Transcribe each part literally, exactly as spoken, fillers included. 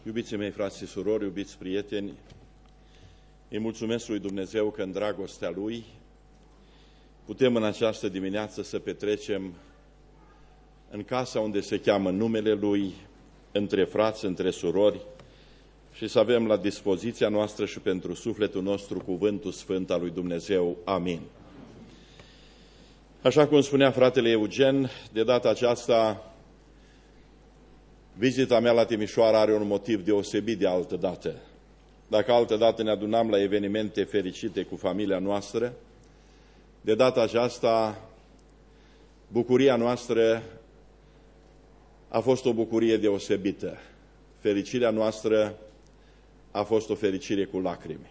Iubiții mei, frați și surori, iubiți prieteni, îi mulțumesc lui Dumnezeu că în dragostea Lui putem în această dimineață să petrecem în casa unde se cheamă numele Lui, între frați, între surori, și să avem la dispoziția noastră și pentru sufletul nostru cuvântul sfânt al lui Dumnezeu. Amin. Așa cum spunea fratele Eugen, de data aceasta vizita mea la Timișoara are un motiv deosebit de altă dată. Dacă altă dată ne adunam la evenimente fericite cu familia noastră, de data aceasta bucuria noastră a fost o bucurie deosebită. Fericirea noastră a fost o fericire cu lacrimi.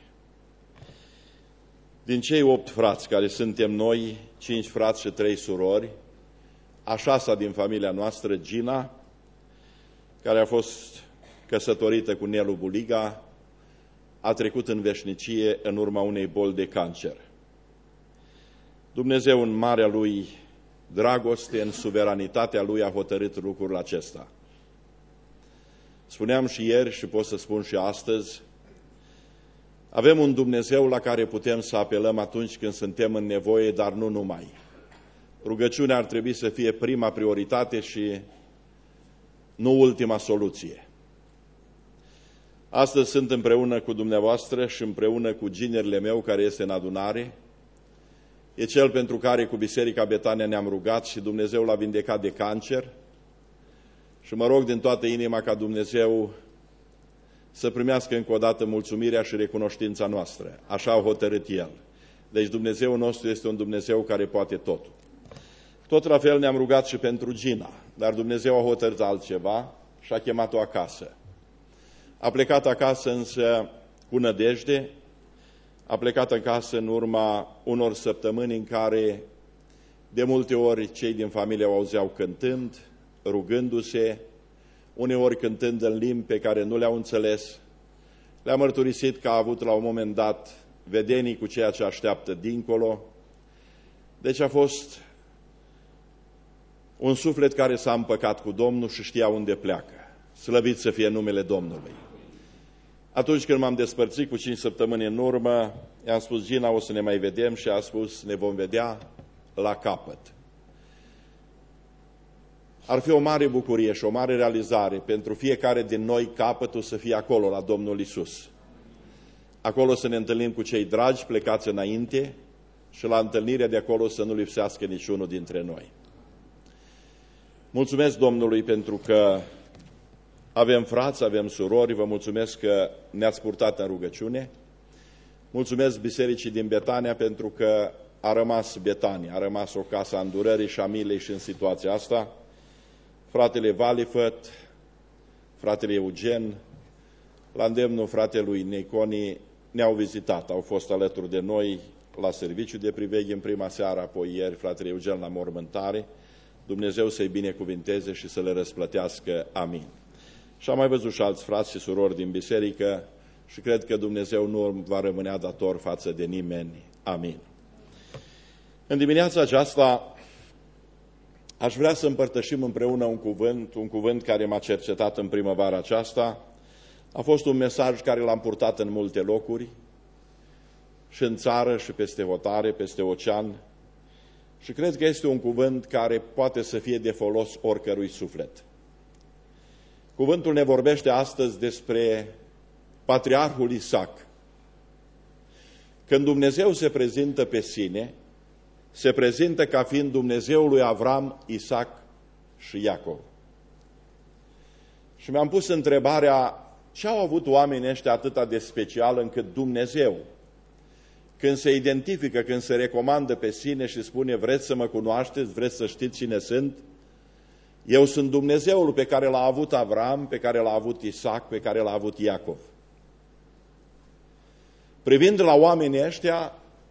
Din cei opt frați care suntem noi, cinci frați și trei surori, a șasea din familia noastră, Gina, care a fost căsătorită cu Nelu Buliga, a trecut în veșnicie în urma unei boli de cancer. Dumnezeu, în marea Lui dragoste, în suveranitatea Lui, a hotărât lucrul acesta. Spuneam și ieri și pot să spun și astăzi, avem un Dumnezeu la care putem să apelăm atunci când suntem în nevoie, dar nu numai. Rugăciunea ar trebui să fie prima prioritate și nu ultima soluție. Astăzi sunt împreună cu dumneavoastră și împreună cu ginerele meu care este în adunare. E cel pentru care cu Biserica Betania ne-am rugat și Dumnezeu l-a vindecat de cancer. Și mă rog din toată inima ca Dumnezeu să primească încă o dată mulțumirea și recunoștința noastră. Așa a hotărât El. Deci Dumnezeul nostru este un Dumnezeu care poate totul. Tot la fel ne-am rugat și pentru Gina, dar Dumnezeu a hotărât altceva și a chemat-o acasă. A plecat acasă însă cu nădejde, a plecat acasă în urma unor săptămâni în care de multe ori cei din familie o auzeau cântând, rugându-se, uneori cântând în limbi pe care nu le-au înțeles. Le-a mărturisit că a avut la un moment dat vedenii cu ceea ce așteaptă dincolo. Deci a fost un suflet care s-a împăcat cu Domnul și știa unde pleacă. Slăvit să fie numele Domnului. Atunci când m-am despărțit cu cinci săptămâni în urmă, i-am spus, Gina, o să ne mai vedem, și a spus, ne vom vedea la capăt. Ar fi o mare bucurie și o mare realizare pentru fiecare din noi capătul să fie acolo, la Domnul Iisus. Acolo să ne întâlnim cu cei dragi plecați înainte și la întâlnirea de acolo să nu lipsească niciunul dintre noi. Mulțumesc Domnului pentru că avem frați, avem surori, vă mulțumesc că ne-ați purtat în rugăciune. Mulțumesc Bisericii din Betania pentru că a rămas Betania, a rămas o casă a îndurării și a milei și în situația asta. Fratele Valifăt, fratele Eugen, la îndemnul fratelui Neconi, ne-au vizitat, au fost alături de noi la serviciu de priveghe în prima seară, apoi ieri fratele Eugen la mormântare. Dumnezeu să-i binecuvinteze și să le răsplătească. Amin. Și am mai văzut și alți frați și surori din biserică și cred că Dumnezeu nu va rămâne dator față de nimeni. Amin. În dimineața aceasta aș vrea să împărtășim împreună un cuvânt, un cuvânt care m-a cercetat în primăvara aceasta. A fost un mesaj care l-am purtat în multe locuri, și în țară, și peste hotare, peste ocean, și cred că este un cuvânt care poate să fie de folos oricărui suflet. Cuvântul ne vorbește astăzi despre patriarhul Isaac. Când Dumnezeu se prezintă pe sine, se prezintă ca fiind Dumnezeul lui Avram, Isaac și Iacov. Și mi-am pus întrebarea, ce au avut oamenii ăștia atâta de special încât Dumnezeu, când se identifică, când se recomandă pe sine și spune, vreți să mă cunoașteți, vreți să știți cine sunt? Eu sunt Dumnezeul pe care l-a avut Avram, pe care l-a avut Isaac, pe care l-a avut Iacov. Privind la oamenii ăștia,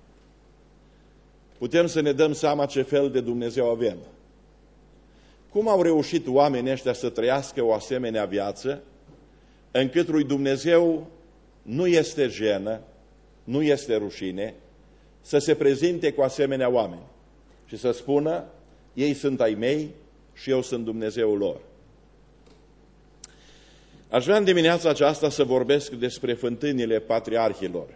putem să ne dăm seama ce fel de Dumnezeu avem. Cum au reușit oamenii ăștia să trăiască o asemenea viață, încât lui Dumnezeu nu este jenă, nu este rușine, să se prezinte cu asemenea oameni și să spună, ei sunt ai mei și eu sunt Dumnezeul lor. Aș vrea în dimineața aceasta să vorbesc despre fântânile patriarhilor.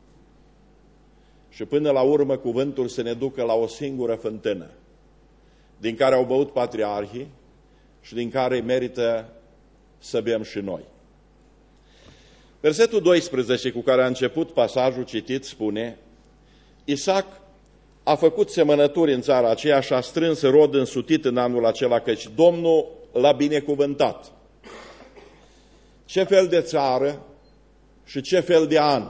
Și până la urmă cuvântul să ne ducă la o singură fântână, din care au băut patriarhii și din care merită să bem și noi. Versetul doisprezece, cu care a început pasajul citit, spune: Isaac a făcut semănături în țara aceea și a strâns rod însutit în anul acela, căci Domnul l-a binecuvântat. Ce fel de țară și ce fel de an?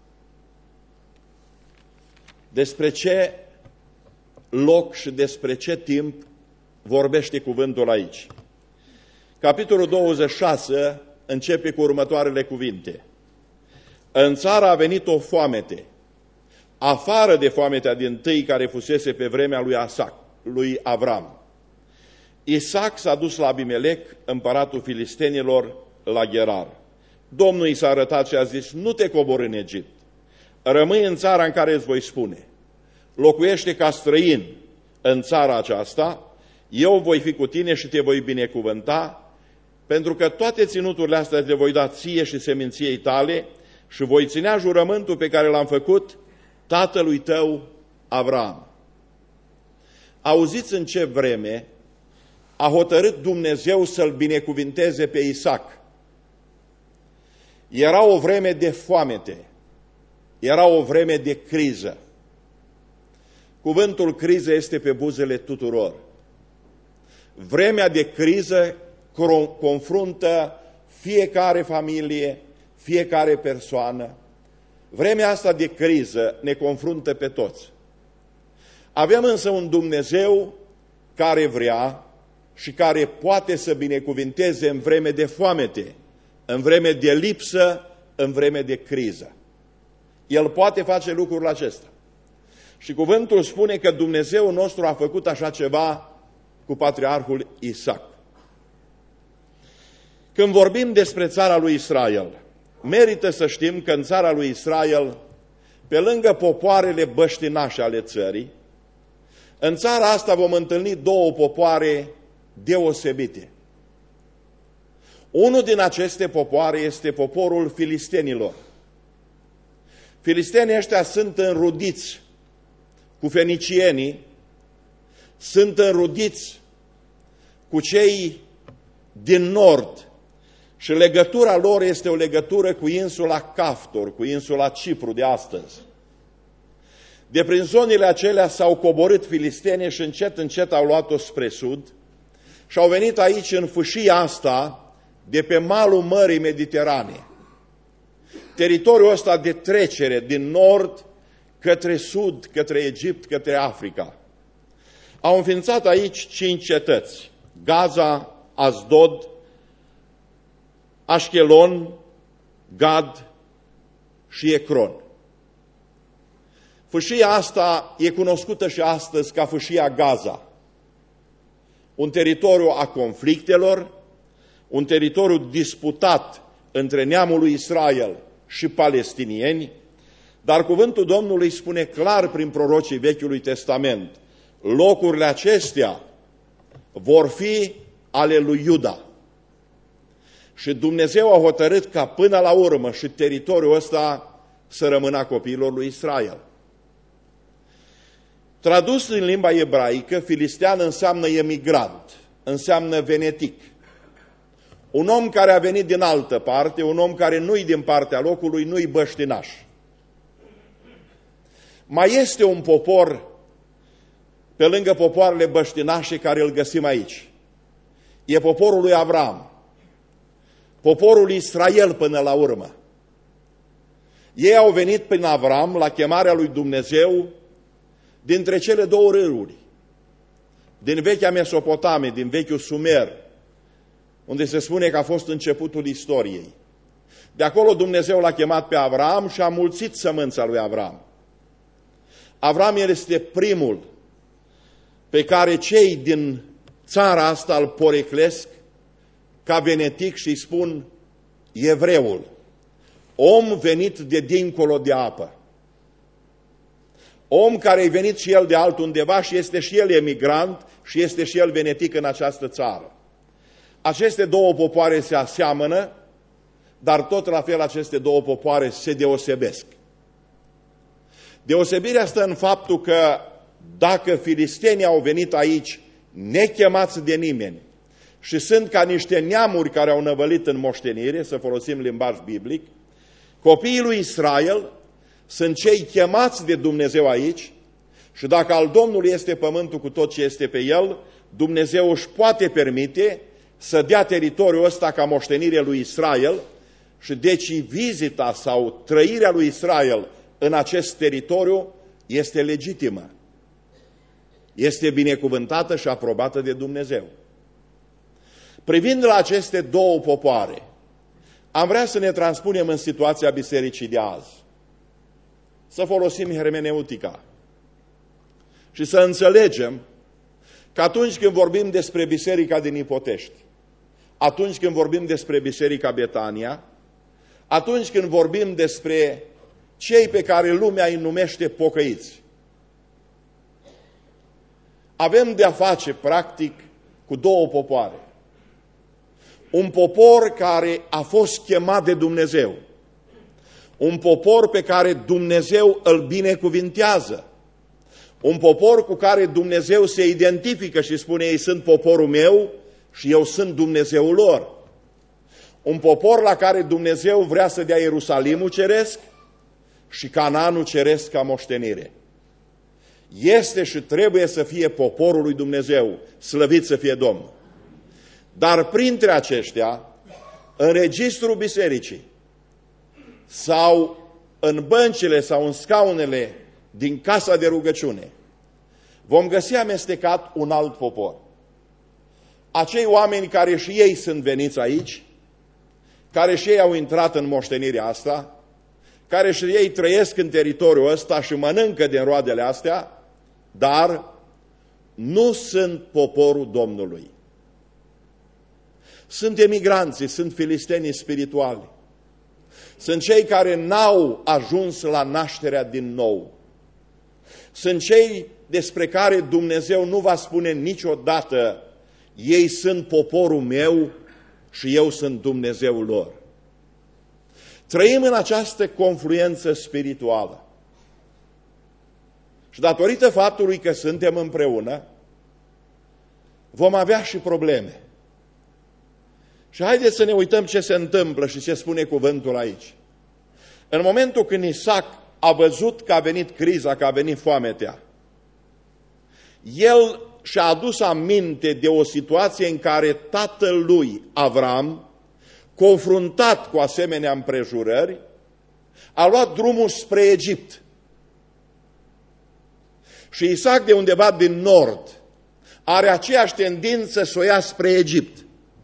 Despre ce loc și despre ce timp vorbește cuvântul aici? Capitolul douăzeci și șase începe cu următoarele cuvinte: În țară a venit o foamete, afară de foametea dintâi care fusese pe vremea lui Isaac, lui Avram. Isaac s-a dus la Abimelec, împăratul filistenilor, la Gerar. Domnul i s-a arătat și a zis: Nu te coborî în Egipt, rămâi în țara în care îți voi spune. Locuiește ca străin în țara aceasta, eu voi fi cu tine și te voi binecuvânta, pentru că toate ținuturile astea te voi da ție și seminției tale și voi ținea jurământul pe care l-am făcut tatălui tău Avram. Auziți în ce vreme a hotărât Dumnezeu să-l binecuvinteze pe Isaac. Era o vreme de foamete, era o vreme de criză. Cuvântul criză este pe buzele tuturor. Vremea de criză confruntă fiecare familie, fiecare persoană. Vremea asta de criză ne confruntă pe toți. Avem însă un Dumnezeu care vrea și care poate să binecuvinteze în vreme de foamete, în vreme de lipsă, în vreme de criză. El poate face lucrul acesta. Și cuvântul spune că Dumnezeu nostru a făcut așa ceva cu patriarhul Isaac. Când vorbim despre țara lui Israel, merită să știm că în țara lui Israel, pe lângă popoarele băștinașe ale țării, în țara asta vom întâlni două popoare deosebite. Unul din aceste popoare este poporul filistenilor. Filistenii ăștia sunt înrudiți cu fenicienii, sunt înrudiți cu cei din nord și legătura lor este o legătură cu insula Caftor, cu insula Cipru de astăzi. De prin zonele acelea s-au coborât filistenii și încet, încet au luat-o spre sud și au venit aici în fâșia asta de pe malul Mării Mediterane. Teritoriul ăsta de trecere din nord către sud, către Egipt, către Africa. Au înființat aici cinci cetăți: Gaza, Asdod, Ashkelon, Gad și Ecron. Fâșia asta e cunoscută și astăzi ca fâșia Gaza. Un teritoriu a conflictelor, un teritoriu disputat între neamul lui Israel și palestinieni, dar cuvântul Domnului spune clar prin prorocii Vechiului Testament: locurile acestea vor fi ale lui Iuda. Și Dumnezeu a hotărât ca până la urmă și teritoriul ăsta să rămână copiilor lui Israel. Tradus în limba ebraică, filistean înseamnă emigrant, înseamnă venetic. Un om care a venit din altă parte, un om care nu-i din partea locului, nu-i băștinaș. Mai este un popor, pe lângă popoarele băștinașe, care îl găsim aici. E poporul lui Avram, poporul Israel până la urmă. Ei au venit prin Avram la chemarea lui Dumnezeu dintre cele două râuri, din vechea Mesopotamie, din vechiul Sumer, unde se spune că a fost începutul istoriei. De acolo Dumnezeu l-a chemat pe Avram și a mulțit sămânța lui Avram. Avram este primul pe care cei din țara asta îl poreclesc ca venetic și îi spun evreul, om venit de dincolo de apă. Om care a venit și el de altundeva și este și el emigrant și este și el venetic în această țară. Aceste două popoare se aseamănă dar tot la fel aceste două popoare se deosebesc. Deosebirea stă în faptul că dacă filistenii au venit aici nechemați de nimeni și sunt ca niște neamuri care au năvălit în moștenire, să folosim limbaj biblic, copiii lui Israel sunt cei chemați de Dumnezeu aici și dacă al Domnului este pământul cu tot ce este pe el, Dumnezeu își poate permite să dea teritoriul ăsta ca moștenire lui Israel și deci vizita sau trăirea lui Israel în acest teritoriu este legitimă. Este binecuvântată și aprobată de Dumnezeu. Privind la aceste două popoare, am vrea să ne transpunem în situația bisericii de azi. Să folosim hermeneutica și să înțelegem că atunci când vorbim despre biserica din Ipotești, atunci când vorbim despre biserica Betania, atunci când vorbim despre cei pe care lumea îi numește pocăiți, avem de-a face, practic, cu două popoare. Un popor care a fost chemat de Dumnezeu, un popor pe care Dumnezeu îl binecuvintează, un popor cu care Dumnezeu se identifică și spune: ei sunt poporul meu și eu sunt Dumnezeul lor. Un popor la care Dumnezeu vrea să dea Ierusalimul ceresc și Canaanul ceresc ca moștenire. Este și trebuie să fie poporul lui Dumnezeu, slăvit să fie Domnul. Dar printre aceștia, în registrul bisericii sau în băncile sau în scaunele din casa de rugăciune, vom găsi amestecat un alt popor. Acei oameni care și ei sunt veniți aici, care și ei au intrat în moștenirea asta, care și ei trăiesc în teritoriul ăsta și mănâncă din roadele astea, dar nu sunt poporul Domnului. Sunt emigranții, sunt filistenii spirituali. Sunt cei care n-au ajuns la nașterea din nou. Sunt cei despre care Dumnezeu nu va spune niciodată: ei sunt poporul meu și eu sunt Dumnezeul lor. Trăim în această confluență spirituală. Și datorită faptului că suntem împreună, vom avea și probleme. Și haideți să ne uităm ce se întâmplă și ce spune cuvântul aici. În momentul când Isaac a văzut că a venit criza, că a venit foametea, el și-a adus aminte de o situație în care tatăl lui, Avram, confruntat cu asemenea împrejurări, a luat drumul spre Egipt. Și Isaac, de undeva din nord, are aceeași tendință să o ia spre Egipt.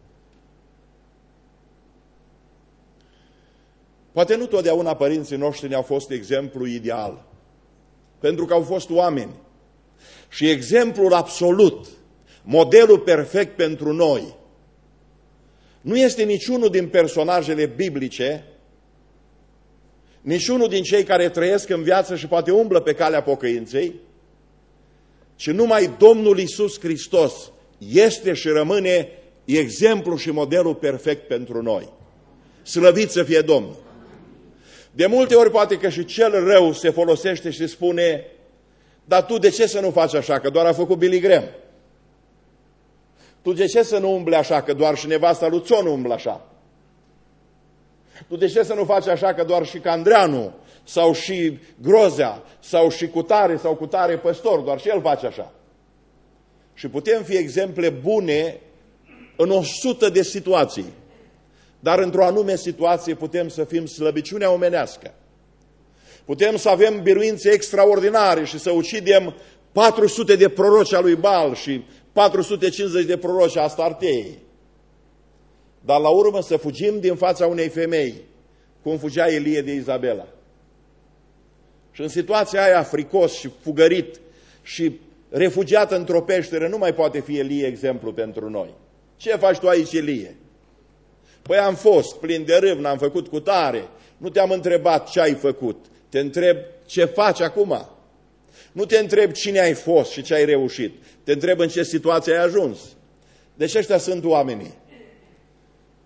Poate nu totdeauna părinții noștri ne-au fost exemplu ideal, pentru că au fost oameni. Și exemplul absolut, modelul perfect pentru noi, nu este niciunul din personajele biblice, niciunul din cei care trăiesc în viață și poate umblă pe calea pocăinței, ci numai Domnul Iisus Hristos este și rămâne exemplu și modelul perfect pentru noi. Slăvit să fie Domnul! De multe ori poate că și cel rău se folosește și spune: dar tu de ce să nu faci așa, că doar a făcut Billy Graham? Tu de ce să nu umbli așa, că doar și nevasta lui Țonu umblă așa? Tu de ce să nu faci așa, că doar și Candreanu, sau și Grozea, sau și Cutare, sau Cutare păstor, doar și el face așa? Și putem fi exemple bune în o sută de situații, dar într-o anume situație putem să fim slăbiciunea omenească. Putem să avem biruințe extraordinare și să ucidem patru sute de proroci al lui Baal și patru sute cincizeci de proroci a Astartei. Dar la urmă să fugim din fața unei femei, cum fugea Ilie de Izabela. Și în situația aia fricos și fugărit și refugiat într-o peșteră, nu mai poate fi Ilie exemplu pentru noi. Ce faci tu aici, Ilie? Păi am fost plin de râvnă, am făcut cutare, nu te-am întrebat ce ai făcut, te întreb ce faci acum. Nu te întreb cine ai fost și ce ai reușit, te întreb în ce situație ai ajuns. Deci ăștia sunt oamenii.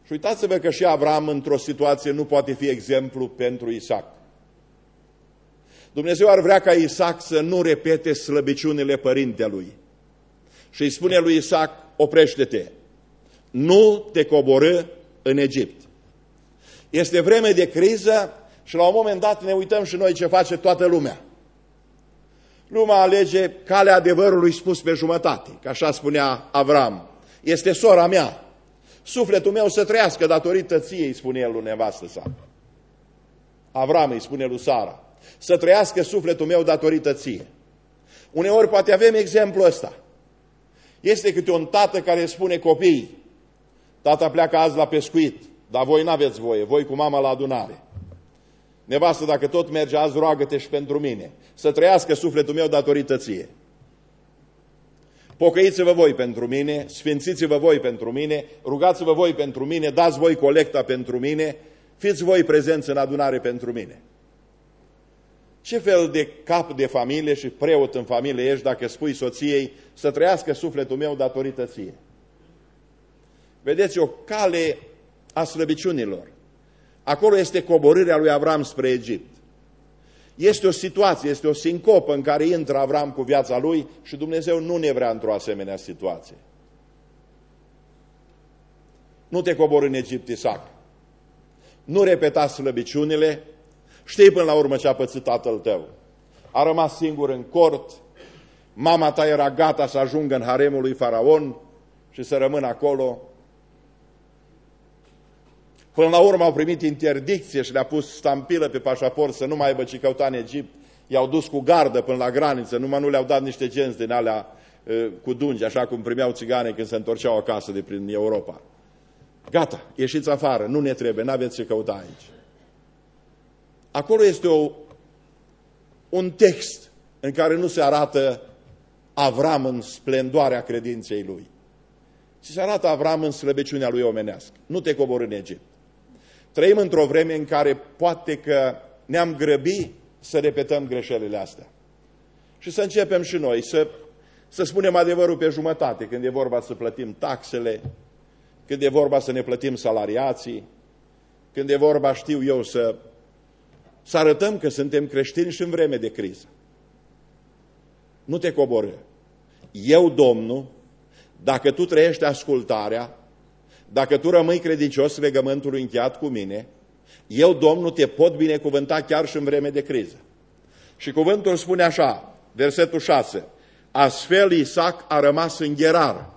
Și uitați-vă că și Avram într-o situație nu poate fi exemplu pentru Isaac. Dumnezeu ar vrea ca Isaac să nu repete slăbiciunile părintelui. Și îi spune lui Isaac, oprește-te, nu te coborî în Egipt. Este vreme de criză și la un moment dat ne uităm și noi ce face toată lumea. Lumea alege calea adevărului spus pe jumătate, că așa spunea Avram. Este sora mea. Sufletul meu să trăiască datorită ție, îi spune el lui nevastă sa. Avram îi spune lui Sara, să trăiască sufletul meu datorită ție. Uneori poate avem exemplul ăsta. Este câte un tată care spune copiii, tata pleacă azi la pescuit, dar voi n-aveți voie, voi cu mama la adunare. Nevastă, dacă tot merge azi, roagă-te și pentru mine, să trăiască sufletul meu datorită ție. Pocăiți-vă voi pentru mine, sfințiți-vă voi pentru mine, rugați-vă voi pentru mine, dați voi colecta pentru mine, fiți voi prezenți în adunare pentru mine. Ce fel de cap de familie și preot în familie ești dacă spui soției să trăiască sufletul meu datorită ție? Vedeți, o cale a slăbiciunilor. Acolo este coborârea lui Avram spre Egipt. Este o situație, este o sincopă în care intră Avram cu viața lui și Dumnezeu nu ne vrea într-o asemenea situație. Nu te coborî în Egipt, Isaac. Nu repeta slăbiciunile. Știi până la urmă ce a pățit tatăl tău. A rămas singur în cort, mama ta era gata să ajungă în haremul lui Faraon și să rămână acolo. Până la urmă au primit interdicție și le-a pus stampilă pe pașaport să nu mai aibă ce căuta în Egipt. I-au dus cu gardă până la graniță, numai nu le-au dat niște genți din alea uh, cu dungi, așa cum primeau țigane când se întorceau acasă de prin Europa. Gata, ieșiți afară, nu ne trebuie, n-aveți ce căuta aici. Acolo este o, un text în care nu se arată Avram în splendoarea credinței lui, ci se arată Avram în slăbiciunea lui omenească. Nu te coborî în Egipt. Trăim într-o vreme în care poate că ne-am grăbit să repetăm greșelile astea. Și să începem și noi să, să spunem adevărul pe jumătate, când e vorba să plătim taxele, când e vorba să ne plătim salariații, când e vorba, știu eu, să, să arătăm că suntem creștini și în vreme de criză. Nu te coborî. Eu, Domnul, dacă tu trăiești ascultarea, dacă tu rămâi credincios legământului încheiat cu mine, eu, Domnul, te pot binecuvânta chiar și în vreme de criză. Și cuvântul spune așa, versetul șase, astfel Isaac a rămas în Gerar.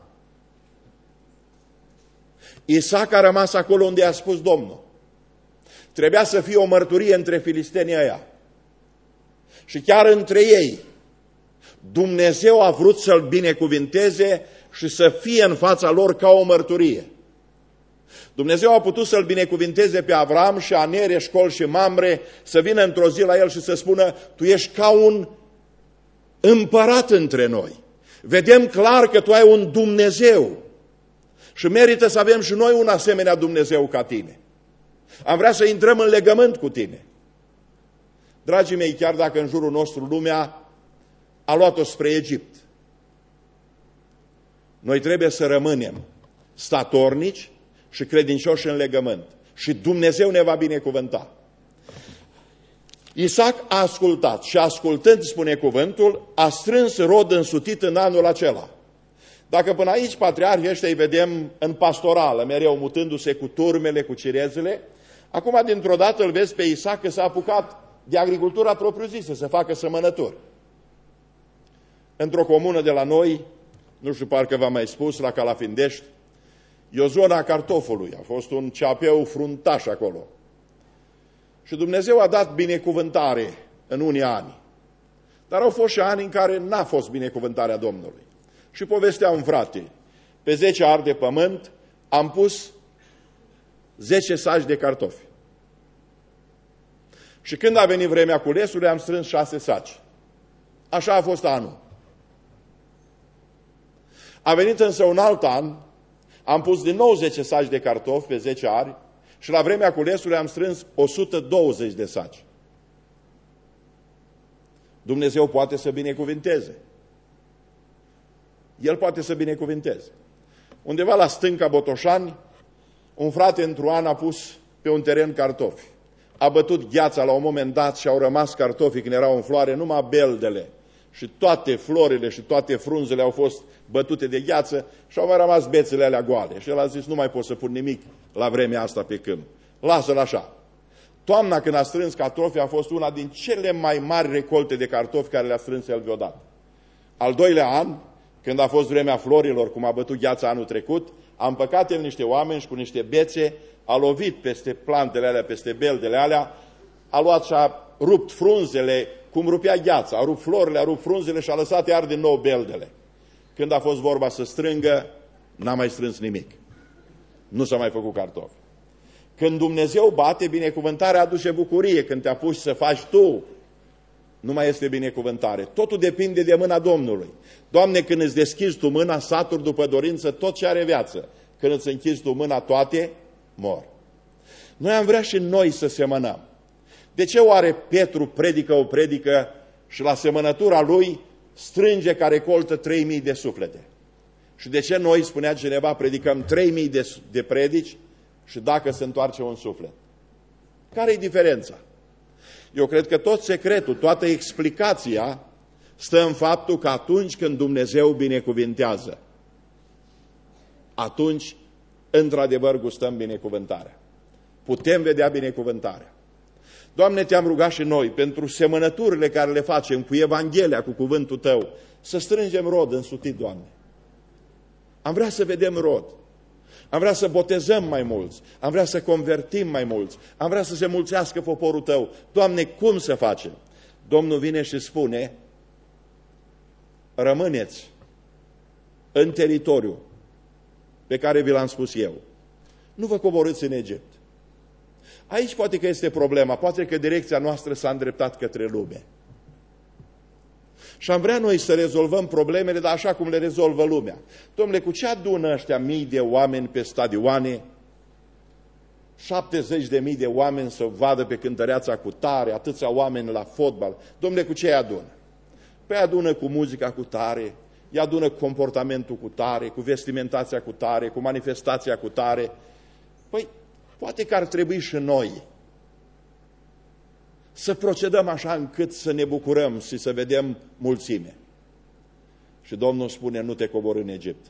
Isaac a rămas acolo unde a spus Domnul. Trebuia să fie o mărturie între filistenii ăia. Și chiar între ei, Dumnezeu a vrut să-l binecuvinteze și să fie în fața lor ca o mărturie. Dumnezeu a putut să-l binecuvinteze pe Avram și Aner, Eșcol și Mamre, să vină într-o zi la el și să spună, tu ești ca un împărat între noi. Vedem clar că tu ai un Dumnezeu și merită să avem și noi un asemenea Dumnezeu ca tine. Am vrea să intrăm în legământ cu tine. Dragii mei, chiar dacă în jurul nostru lumea a luat-o spre Egipt, noi trebuie să rămânem statornici și credincioși în legământ. Și Dumnezeu ne va binecuvânta. Isaac a ascultat și ascultând, spune cuvântul, a strâns rod însutit în anul acela. Dacă până aici patriarhii ăștia îi vedem în pastorală, mereu mutându-se cu turmele, cu cirezele, acum dintr-o dată îl vezi pe Isaac că s-a apucat de agricultura propriu-zisă, să facă sămănături. Într-o comună de la noi, nu știu, parcă v-am mai spus, la Calafindești, e o zonă a cartofului, a fost un ceapeu fruntaș acolo. Și Dumnezeu a dat binecuvântare în unii ani. Dar au fost și ani în care n-a fost binecuvântarea Domnului. Și povestea un frate, pe zece ari de pământ am pus zece saci de cartofi. Și când a venit vremea culesului, am strâns șase saci. Așa a fost anul. A venit însă un alt an, am pus din nou zece saci de cartofi pe zece ari și la vremea culesului am strâns o sută douăzeci de saci. Dumnezeu poate să binecuvinteze. El poate să binecuvinteze. Undeva la stânca Botoșani Un frate într-un an a pus pe un teren cartofi. A bătut gheața la un moment dat și au rămas cartofii când erau în floare, numai beldele. Și toate florile și toate frunzele au fost bătute de gheață și au mai rămas bețele alea goale. Și el a zis, nu mai pot să pun nimic la vremea asta pe câmp. Lasă-l așa. Toamna, când a strâns cartofi, a fost una din cele mai mari recolte de cartofi care le-a strâns el vreodată. Al doilea an, când a fost vremea florilor, cum a bătut gheața anul trecut, a împăcat el niște oameni și cu niște bețe, a lovit peste plantele alea, peste beldele alea, a luat și a rupt frunzele, cum rupea gheața, a rupt florile, a rupt frunzele și a lăsat iar din nou beldele. Când a fost vorba să strângă, n-a mai strâns nimic. Nu s-a mai făcut cartofi. Când Dumnezeu bate, binecuvântarea aduce bucurie. Când te apuci să faci tu, nu mai este binecuvântare. Totul depinde de mâna Domnului. Doamne, când îți deschizi tu mâna, saturi după dorință tot ce are viață. Când îți închizi tu mâna, toate mor. Noi am vrea și noi să semănăm. De ce oare Petru predică o predică și la semănătura lui strânge ca recoltă trei mii de suflete? Și de ce noi, spunea cineva, predicăm trei mii de, de predici și dacă se întoarce un suflet? Care-i diferența? Eu cred că tot secretul, toată explicația stă în faptul că atunci când Dumnezeu binecuvintează, atunci, într-adevăr, gustăm binecuvântarea. Putem vedea binecuvântarea. Doamne, te-am rugat și noi, pentru semănăturile care le facem cu Evanghelia, cu cuvântul Tău, să strângem rod însutit, Doamne. Am vrea să vedem rod. Am vrea să botezăm mai mulți. Am vrea să convertim mai mulți. Am vrea să se mulțească poporul Tău. Doamne, cum să facem? Domnul vine și spune, rămâneți în teritoriu pe care vi l-am spus eu. Nu vă coborâți în Egipt. Aici poate că este problema, poate că direcția noastră s-a îndreptat către lume. Și am vrea noi să rezolvăm problemele, dar așa cum le rezolvă lumea. Dom'le, cu ce adună ăștia mii de oameni pe stadioane, șaptezeci de mii de oameni să vadă pe cântăreața cu tare, atâția oameni la fotbal? Dom'le, cu ce îi adună? Păi adună cu muzica cu tare, îi adună cu comportamentul cu tare, cu vestimentația cu tare, cu manifestația cu tare. Păi, poate că ar trebui și noi să procedăm așa încât să ne bucurăm și să vedem mulțime. Și Domnul spune, nu te coborî în Egipt.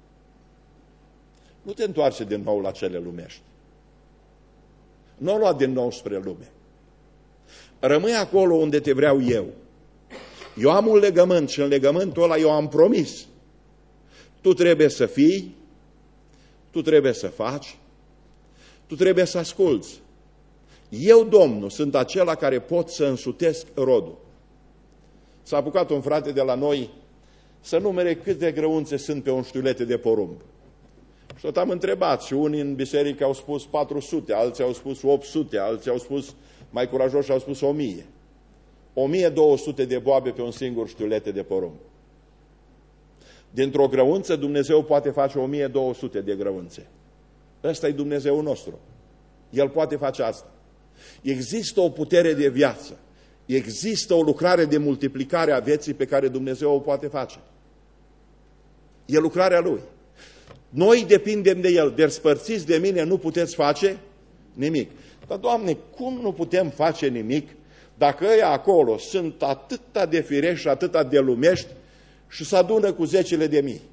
Nu te întoarce din nou la cele lumești. Nu o lua din nou spre lume. Rămâi acolo unde te vreau eu. Eu am un legământ și în legământul ăla eu am promis. Tu trebuie să fii, tu trebuie să faci, tu trebuie să asculți. Eu, Domnul, sunt acela care pot să însutesc rodul. S-a apucat un frate de la noi să numere câte grăunțe sunt pe un știulete de porumb. Și tot am întrebat și unii în biserică au spus patru sute, alții au spus opt sute, alții au spus, mai curajoși, au spus o mie. o mie două sute de boabe pe un singur știulete de porumb. Dintr-o grăunță Dumnezeu poate face o mie două sute de grăunțe. Ăsta e Dumnezeul nostru. El poate face asta. Există o putere de viață. Există o lucrare de multiplicare a vieții pe care Dumnezeu o poate face. E lucrarea Lui. Noi depindem de El. Despărțiți de mine nu puteți face nimic. Dar, Doamne, cum nu putem face nimic dacă ăia acolo sunt atâta de firești și atâta de lumești și se adună cu zecile de mii?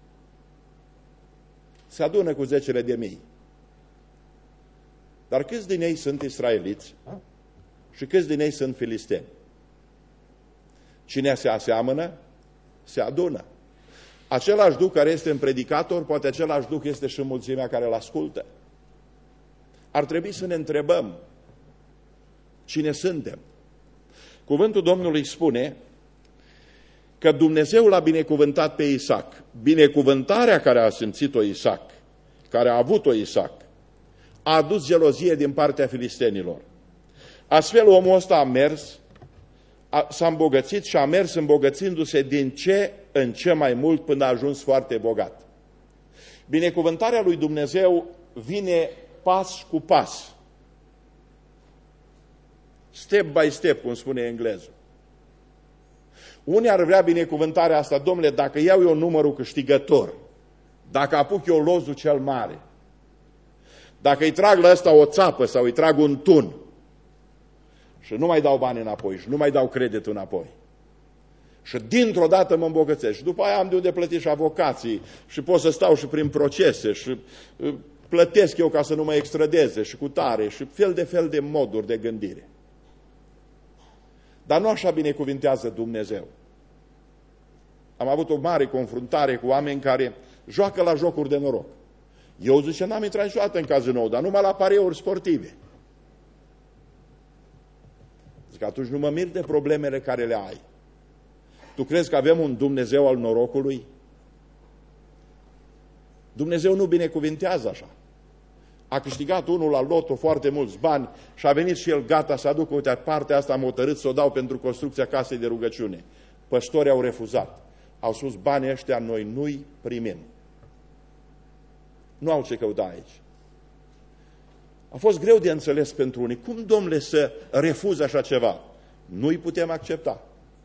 Se adună cu zecile de mii. Dar câți din ei sunt israeliți și câți din ei sunt filisteni? Cine se aseamănă, se adună. Același Duh care este în predicator, poate același Duh este și în mulțimea care îl ascultă. Ar trebui să ne întrebăm cine suntem. Cuvântul Domnului spune că Dumnezeu l-a binecuvântat pe Isaac. Binecuvântarea care a simțit-o Isaac, care a avut-o Isaac, a adus gelozie din partea filistenilor. Astfel omul ăsta a mers, s-a îmbogățit și a mers îmbogățindu-se din ce în ce mai mult până a ajuns foarte bogat. Binecuvântarea lui Dumnezeu vine pas cu pas. Step by step, cum spune englezul. Unii ar vrea binecuvântarea asta, domnule, dacă iau eu numărul câștigător, dacă apuc eu lozul cel mare, Dacă îi trag la ăsta o țapă sau îi trag un tun și nu mai dau bani înapoi și nu mai dau creditul înapoi și dintr-o dată mă îmbogățesc și după aia am de unde plăti și avocații și pot să stau și prin procese și plătesc eu ca să nu mă extradeze și cu tare și fel de fel de moduri de gândire. Dar nu așa binecuvintează Dumnezeu. Am avut o mare confruntare cu oameni care joacă la jocuri de noroc. Eu zice, n-am intrat niciodată în cazinou, dar numai la pareuri sportive. Zic, atunci nu mă mir de problemele care le ai. Tu crezi că avem un Dumnezeu al norocului? Dumnezeu nu binecuvintează așa. A câștigat unul la loto foarte mulți bani și a venit și el gata să aducă, uite, partea asta am hotărât să o dau pentru construcția casei de rugăciune. Păstorii au refuzat. Au spus, banii ăștia noi nu-i primim. Nu au ce căuta aici. A fost greu de înțeles pentru unii. Cum, domnule, să refuzi așa ceva? Nu-i putem accepta.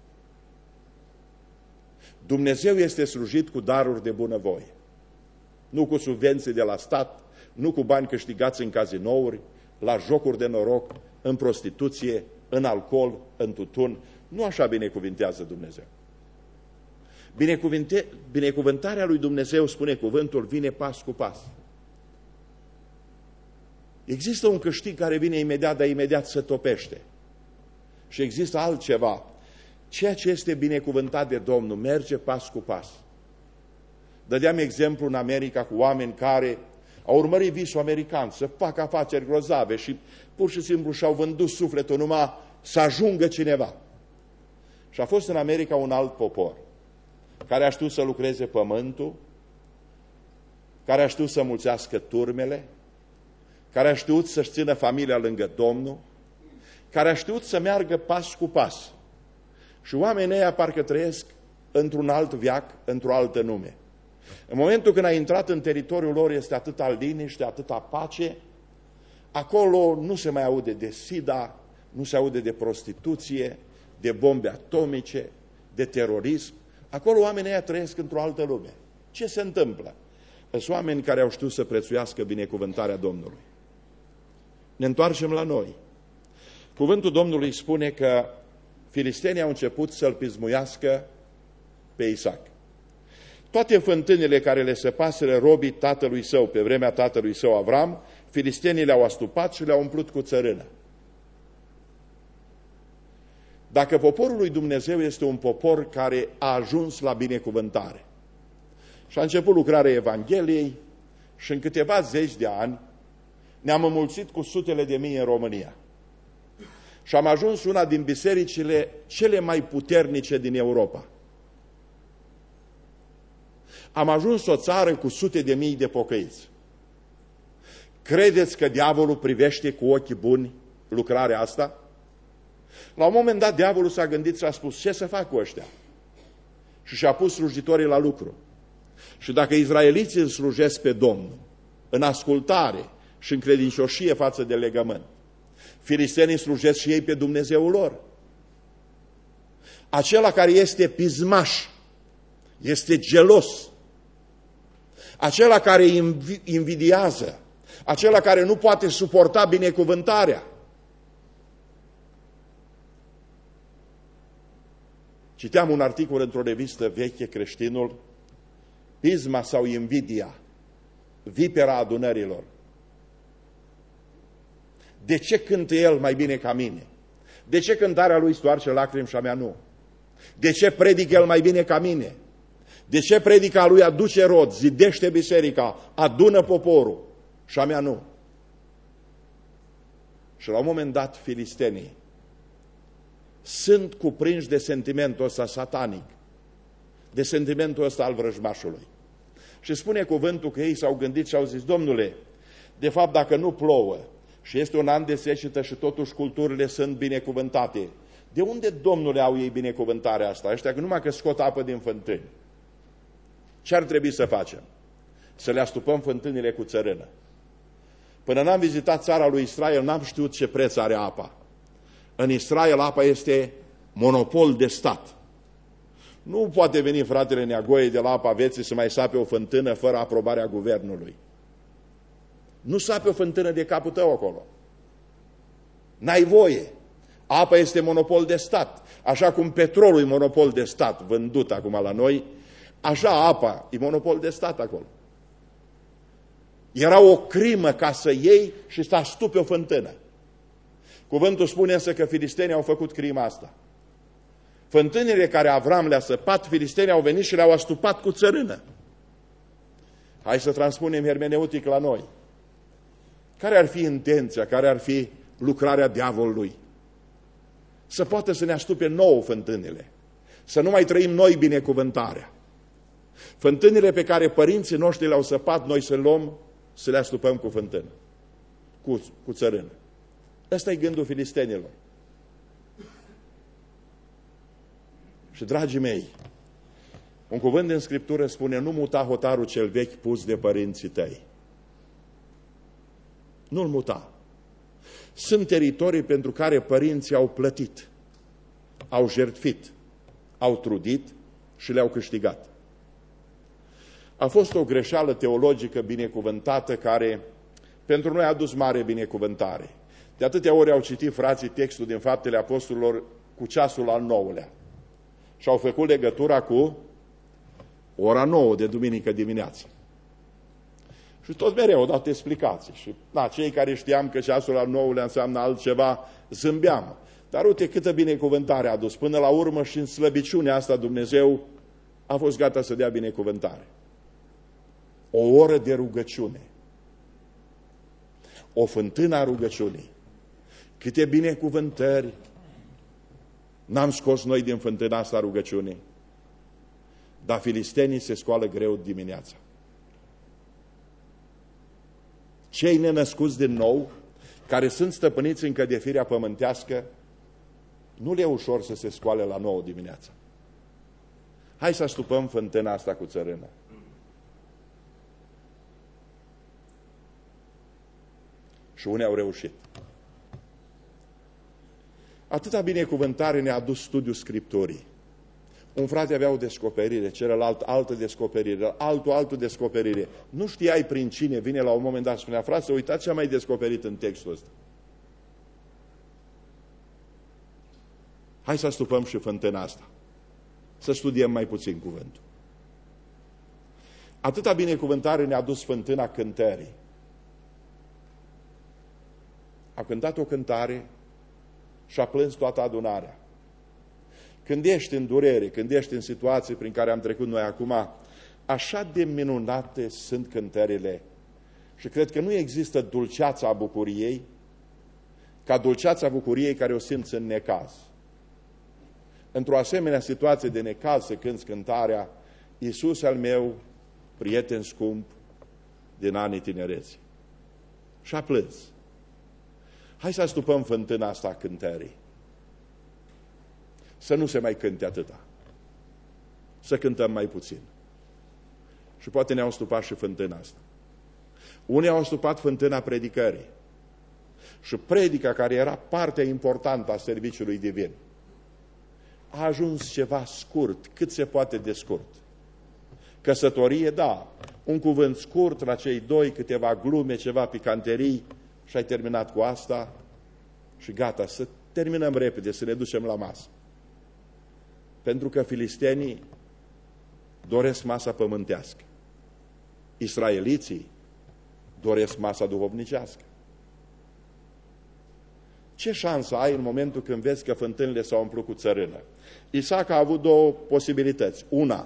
Dumnezeu este slujit cu daruri de bunăvoie. Nu cu subvenții de la stat, nu cu bani câștigați în cazinouri, la jocuri de noroc, în prostituție, în alcool, în tutun. Nu așa binecuvintează Dumnezeu. Binecuvinte, binecuvântarea lui Dumnezeu, spune cuvântul, vine pas cu pas. Există un câștig care vine imediat, dar imediat se topește. Și există altceva. Ceea ce este binecuvântat de Domnul merge pas cu pas. Dădeam exemplu în America cu oameni care au urmărit visul american să facă afaceri grozave și pur și simplu și-au vândut sufletul numai să ajungă cineva. Și a fost în America un alt popor care a știut să lucreze pământul, care a știut să mulțească turmele, care a știut să-și țină familia lângă Domnul, care a știut să meargă pas cu pas. Și oamenii ăia parcă trăiesc într-un alt veac, într-o altă lume. În momentul când a intrat în teritoriul lor este atâta liniște, atâta pace, acolo nu se mai aude de sida, nu se aude de prostituție, de bombe atomice, de terorism. Acolo oamenii ăia trăiesc într-o altă lume. Ce se întâmplă? Sunt oameni care au știut să prețuiască binecuvântarea Domnului. Ne întoarcem la noi. Cuvântul Domnului spune că filistenii au început să-l pismuiască pe Isaac. Toate fântânile care le săpaseră robii tatălui său, pe vremea tatălui său Avram, filistenii le-au astupat și le-au umplut cu țărână. Dacă poporul lui Dumnezeu este un popor care a ajuns la binecuvântare și a început lucrarea Evangheliei și în câteva zeci de ani ne-am înmulțit cu sutele de mii în România și am ajuns una din bisericile cele mai puternice din Europa. Am ajuns o țară cu sute de mii de pocăiți. Credeți că diavolul privește cu ochii buni lucrarea asta? La un moment dat diavolul s-a gândit și a spus, ce să fac cu ăștia? Și și-a pus slujitorii la lucru. Și dacă izraeliții îl slujesc pe Domnul în ascultare și în credincioșie față de legământ, filistenii slujesc și ei pe Dumnezeul lor. Acela care este pismaș, este gelos, acela care invidiază, acela care nu poate suporta binecuvântarea. Citeam un articol într-o revistă veche, Creștinul, pisma sau invidia, vipera adunărilor. De ce cântă el mai bine ca mine? De ce cântarea lui stoarce lacrimi și a mea nu? De ce predică el mai bine ca mine? De ce predica lui aduce rod, zidește biserica, adună poporul și a mea nu? Și la un moment dat filistenii sunt cuprinși de sentimentul ăsta satanic, de sentimentul ăsta al vrăjmașului. Și spune cuvântul că ei s-au gândit și au zis, Domnule, de fapt dacă nu plouă și este un an de secetă și totuși culturile sunt binecuvântate, de unde, Domnule, au ei binecuvântarea asta? Ăștia că numai că scot apă din fântâni. Ce ar trebui să facem? Să le astupăm fântânile cu țărână. Până n-am vizitat țara lui Israel, n-am știut ce preț are apa. În Israel apa este monopol de stat. Nu poate veni fratele Neagoe de la apa vieții să mai sape o fântână fără aprobarea guvernului. Nu sape o fântână de capul tău acolo. N-ai voie. Apa este monopol de stat. Așa cum petrolul e monopol de stat, vândut acum la noi, așa apa e monopol de stat acolo. Era o crimă ca să iei și să astupe o fântână. Cuvântul spune însă că filistenii au făcut crima asta. Fântânile care Avram le-a săpat, filistenii au venit și le-au astupat cu țărână. Hai să transpunem hermeneutic la noi. Care ar fi intenția, care ar fi lucrarea diavolului? Să poată să ne astupe nouă fântânile. Să nu mai trăim noi binecuvântarea. Fântânile pe care părinții noștri le-au săpat, noi să luăm, să le astupăm cu fântână, cu, cu țărână. Ăsta e gândul filistenilor. Și, dragii mei, un cuvânt din Scriptură spune, nu muta hotarul cel vechi pus de părinții tăi. Nu-l muta. Sunt teritorii pentru care părinții au plătit, au jertfit, au trudit și le-au câștigat. A fost o greșeală teologică binecuvântată care pentru noi a adus mare binecuvântare. De atâtea ori au citit frații textul din Faptele Apostolilor cu ceasul al nouălea și au făcut legătura cu ora nouă de duminică dimineață. Și tot mereu au dat explicații. Și da, cei care știam că ceasul al nouălea înseamnă altceva, zâmbeam. Dar uite câtă binecuvântare a adus. Până la urmă și în slăbiciunea asta Dumnezeu a fost gata să dea binecuvântare. O oră de rugăciune. O fântână a rugăciunii. Câte binecuvântări n-am scos noi din fântâna asta a rugăciunii. Dar filistenii se scoală greu dimineața. Cei nenăscuți din nou, care sunt stăpâniți încă de firea pământească, nu le e ușor să se scoale la nouă dimineața. Hai să astupăm fântâna asta cu țărână. Și unii au reușit. Atâta binecuvântare ne-a adus studiul Scripturii. Un frate avea o descoperire, celălalt altă descoperire, altul altă descoperire. Nu știai prin cine vine la un moment dat și spunea, frate, uitați ce am mai descoperit în textul ăsta. Hai să astupăm și fântâna asta. Să studiem mai puțin cuvântul. Atâta binecuvântare ne-a adus fântâna cântării. A cântat o cântare și a plâns toată adunarea. Când ești în durere, când ești în situații prin care am trecut noi acum, așa de minunate sunt cântările. Și cred că nu există dulceața bucuriei ca dulceața bucuriei care o simți în necaz. Într-o asemenea situație de necaz să cânți cântarea, Iisus al meu, prieten scump din anii tinereții. Și a plâns. Hai să astupăm fântâna asta a cântării. Să nu se mai cânte atâta. Să cântăm mai puțin. Și poate ne-au stupat și fântâna asta. Unii au stupat fântâna predicării. Și predica, care era partea importantă a serviciului divin, a ajuns ceva scurt, cât se poate de scurt. Căsătorie, da, un cuvânt scurt la cei doi, câteva glume, ceva picanterii și ai terminat cu asta și gata, să terminăm repede, să ne ducem la masă. Pentru că filistenii doresc masa pământească. Israeliții doresc masa duhovnicească. Ce șansă ai în momentul când vezi că fântânile s-au umplut cu țărână? Isaac a avut două posibilități. Una,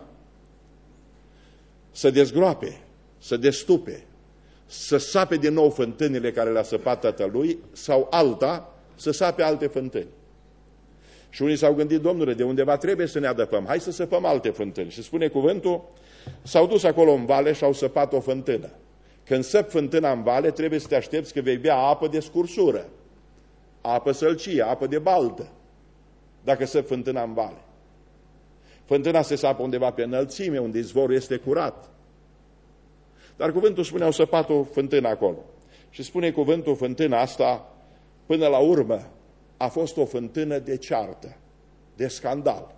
să dezgroape, să destupe, să sape din nou fântânile care le-a săpat tatălui, sau alta, să sape alte fântâni. Și unii s-au gândit, domnule, de undeva trebuie să ne adăpăm, hai să săpăm alte fântâni. Și spune cuvântul, s-au dus acolo în vale și au săpat o fântână. Când săpi fântâna în vale, trebuie să te aștepți că vei bea apă de scursură, apă sălcie, apă de baltă, dacă săpi fântâna în vale. Fântâna se sapă undeva pe înălțime, unde izvorul este curat. Dar cuvântul spune, au săpat o fântână acolo. Și spune cuvântul, fântâna asta, până la urmă, a fost o fântână de ceartă, de scandal.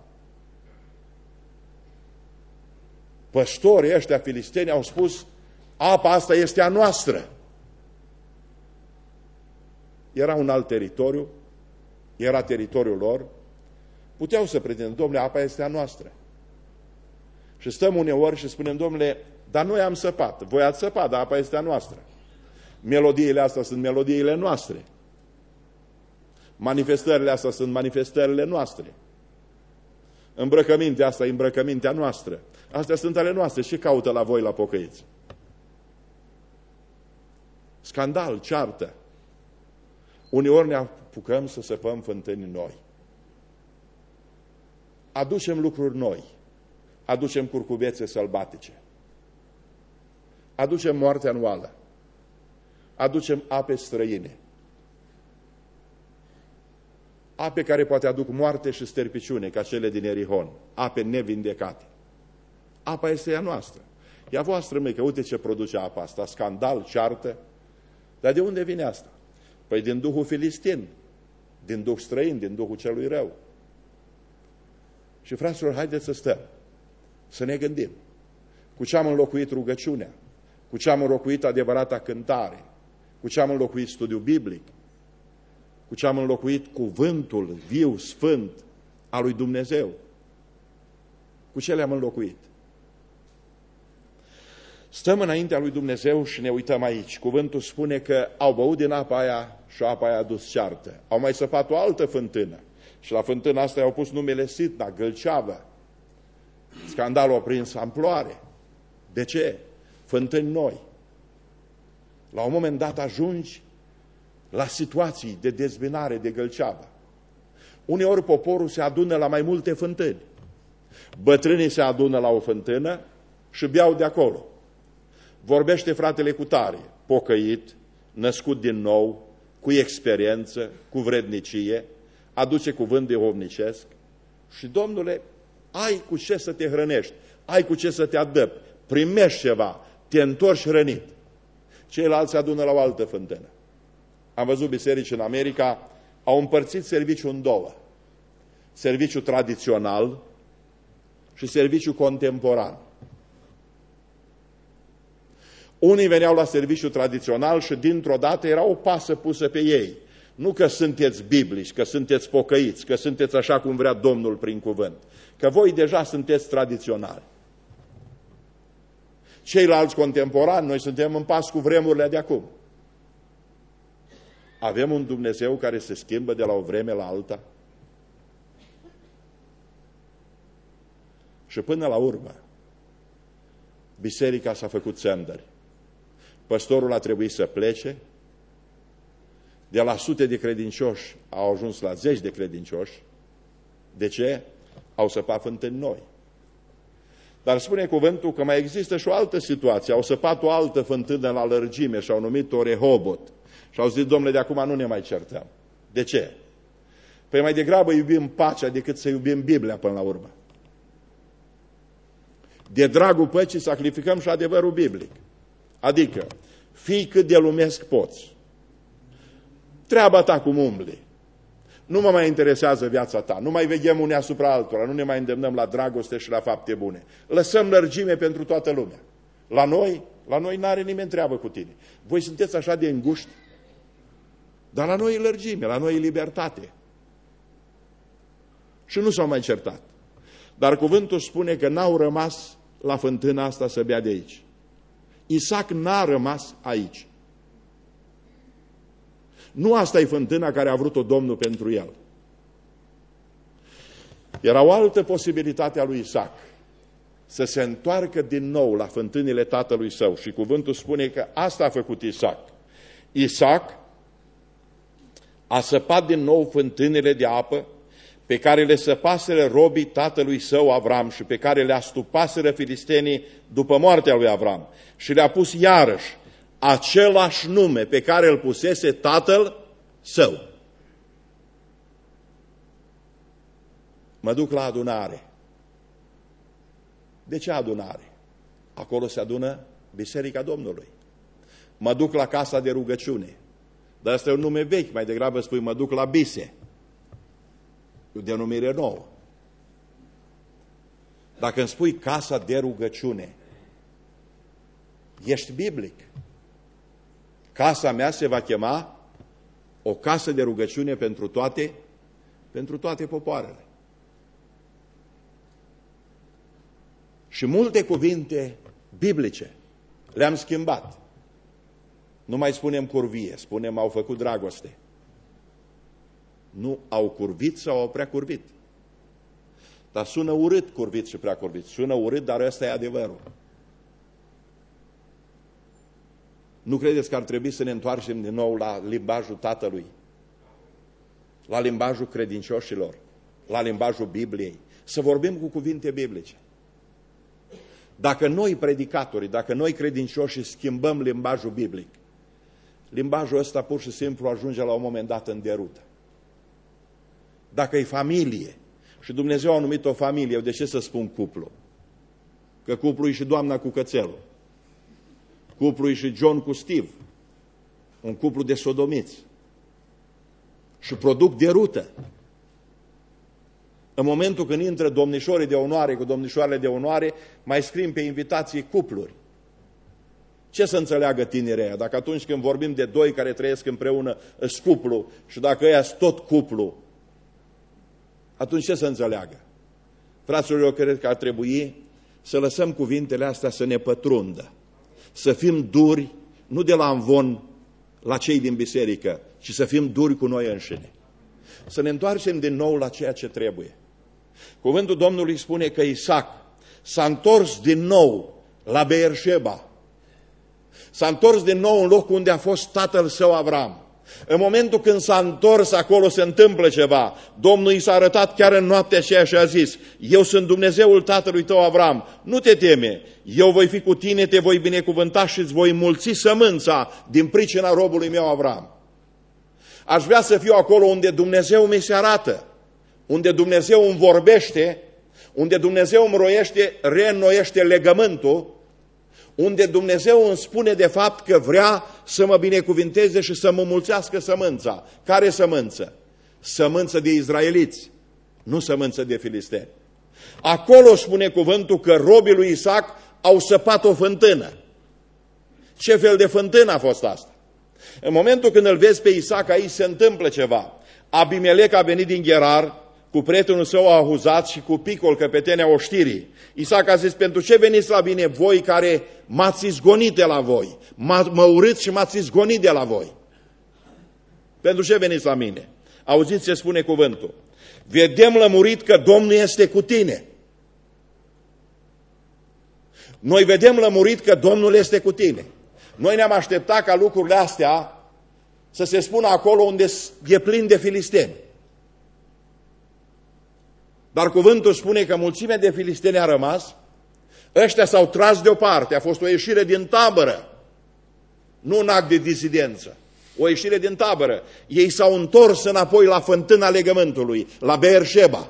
Păstorii ăștia filisteni au spus, apa asta este a noastră. era un alt teritoriu, era teritoriul lor, puteau să pretindă, domnule, apa este a noastră. Și stăm uneori și spunem, domnule, dar noi am săpat, voi ați săpat, dar apa este a noastră. Melodiile astea sunt melodiile noastre. Manifestările astea sunt manifestările noastre. Îmbrăcămintea asta e îmbrăcămintea noastră. Astea sunt ale noastre. Ce caută la voi la pocăiți? Scandal, ceartă. Uneori ne apucăm să săpăm fântâni noi. Aducem lucruri noi. Aducem curcubețe sălbatice. Aducem moarte anuală. Aducem ape străine. Ape care poate aduc moarte și sterpiciune, ca cele din Erihon. Ape nevindecate. Apa este a noastră. E a voastră, măi, că uite ce produce apa asta. Scandal, ceartă. Dar de unde vine asta? Păi din duhul filistin, din duh străin, din duhul celui rău. Și, fraților, haideți să stăm, să ne gândim. Cu ce am înlocuit rugăciunea? Cu ce am înlocuit adevărata cântare? Cu ce am înlocuit studiul biblic? Cu ce am înlocuit cuvântul viu, sfânt al lui Dumnezeu? Cu ce le-am înlocuit? Stăm înaintea lui Dumnezeu și ne uităm aici. Cuvântul spune că au băut din apa aia și apa aia a dus ceartă. Au mai săpat o altă fântână și la fântâna asta i-au pus numele Sitna, Gâlceavă. Scandalul a prins amploare. De ce? Fântâni noi. La un moment dat ajungi la situații de dezbinare, de gâlceavă. Uneori poporul se adună la mai multe fântâni. Bătrânii se adună la o fântână și beau de acolo. Vorbește fratele cu tare, pocăit, născut din nou, cu experiență, cu vrednicie, aduce cuvânt duhovnicesc și, Domnule, ai cu ce să te hrănești, ai cu ce să te adăpi, primești ceva, te întorci hrănit. Ceilalți se adună la o altă fântână. Am văzut biserici în America, au împărțit serviciul în două. Serviciul tradițional și serviciul contemporan. Unii veneau la serviciul tradițional și dintr-o dată era o pasă pusă pe ei. Nu că sunteți biblici, că sunteți pocăiți, că sunteți așa cum vrea Domnul prin cuvânt. Că voi deja sunteți tradiționali. Ceilalți contemporani, noi suntem în pas cu vremurile de acum. Avem un Dumnezeu care se schimbă de la o vreme la alta? Și până la urmă, biserica s-a făcut țândări. Păstorul a trebuit să plece, de la sute de credincioși au ajuns la zeci de credincioși. De ce? Au săpat fântâni noi. Dar spune cuvântul că mai există și o altă situație. Au săpat o altă fântână la lărgime și au numit-o Rehobot. Și au zis, domnule, de acum nu ne mai certăm. De ce? Păi mai degrabă iubim pacea decât să iubim Biblia până la urmă. De dragul păcii sacrificăm și adevărul biblic. Adică, fii cât de lumesc poți. Treaba ta cum umbli. Nu mă mai interesează viața ta. Nu mai veghem unii asupra altora. Nu ne mai îndemnăm la dragoste și la fapte bune. Lăsăm lărgime pentru toată lumea. La noi, la noi n-are nimeni treabă cu tine. Voi sunteți așa de înguști. Dar la noi e lărgime, la noi e libertate. Și nu s-au mai certat. Dar cuvântul spune că n-au rămas la fântâna asta să bea de aici. Isaac n-a rămas aici. Nu asta e fântâna care a vrut-o Domnul pentru el. Era o altă posibilitate a lui Isaac. Să se întoarcă din nou la fântânile tatălui său. Și cuvântul spune că asta a făcut Isaac. Isaac a săpat din nou fântânile de apă pe care le săpaseră robii tatălui său Avram și pe care le astupaseră filistenii după moartea lui Avram. Și le-a pus iarăși același nume pe care îl pusese tatăl său. Mă duc la adunare. De ce adunare? Acolo se adună Biserica Domnului. Mă duc la casa de rugăciune. Dar asta e un nume vechi, mai degrabă spui mă duc la bise. E o denumire nouă. Dacă îmi spui casa de rugăciune, ești biblic. Casa mea se va chema o casă de rugăciune pentru toate, pentru toate popoarele. Și multe cuvinte biblice le-am schimbat. Nu mai spunem curvie, spunem au făcut dragoste. Nu au curvit sau au prea curvit. Dar sună urât curvit și prea curvit. Sună urât, dar ăsta e adevărul. Nu credeți că ar trebui să ne întoarcem din nou la limbajul Tatălui? La limbajul credincioșilor? La limbajul Bibliei? Să vorbim cu cuvinte biblice. Dacă noi predicatorii, dacă noi credincioșii schimbăm limbajul biblic, limbajul ăsta pur și simplu ajunge la un moment dat în derută. Dacă e familie, și Dumnezeu a numit o familie, eu de ce să spun cuplu? Că cuplu e și doamna cu cățelul. Cuplu e și John cu Steve. Un cuplu de sodomiți. Și produc derută. În momentul când intră domnișorii de onoare cu domnișoarele de onoare, mai scrim pe invitații cupluri. Ce să înțeleagă tinerii aia? Dacă atunci când vorbim de doi care trăiesc împreună, îs cuplu, și dacă ăia sunt tot cuplu, atunci ce să înțeleagă? Fraților, eu cred că ar trebui să lăsăm cuvintele astea să ne pătrundă. Să fim duri, nu de la amvon la cei din biserică, ci să fim duri cu noi înșine. Să ne întoarcem din nou la ceea ce trebuie. Cuvântul Domnului spune că Isaac s-a întors din nou la Beersheba. S-a întors din nou în locul unde a fost tatăl său Avram. În momentul când s-a întors acolo se întâmplă ceva. Domnul i s-a arătat chiar în noaptea aceea și a zis: eu sunt Dumnezeul tatălui tău Avram, nu te teme, eu voi fi cu tine, te voi binecuvânta și îți voi mulți sămânța din pricina robului meu Avram. Aș vrea să fiu acolo unde Dumnezeu mi se arată, unde Dumnezeu îmi vorbește, unde Dumnezeu îmi roiește, reînnoiește legământul, unde Dumnezeu îmi spune de fapt că vrea să mă binecuvinteze și să mă mulțească sămânța. Care sămânță? Sămânță de izraeliți, nu sămânță de filisteni. Acolo spune cuvântul că robii lui Isaac au săpat o fântână. Ce fel de fântână a fost asta? În momentul când îl vezi pe Isaac, aici se întâmplă ceva. Abimelec a venit din Gerar cu prietenul său Ahuzat și cu Picol, căpetenia oștirii. Isaac a zis: pentru ce veniți la mine voi care m-ați izgonit de la voi? Mă urâți și m-ați izgonit de la voi. Pentru ce veniți la mine? Auziți ce spune cuvântul. Vedem lămurit că Domnul este cu tine. Noi vedem lămurit că Domnul este cu tine. Noi ne-am așteptat ca lucrurile astea să se spună acolo unde e plin de filisteni. Dar cuvântul spune că mulțimea de filisteni a rămas, ăștia s-au tras deoparte, a fost o ieșire din tabără, nu un act de disidență, o ieșire din tabără. Ei s-au întors înapoi la fântâna legământului, la Beersheba.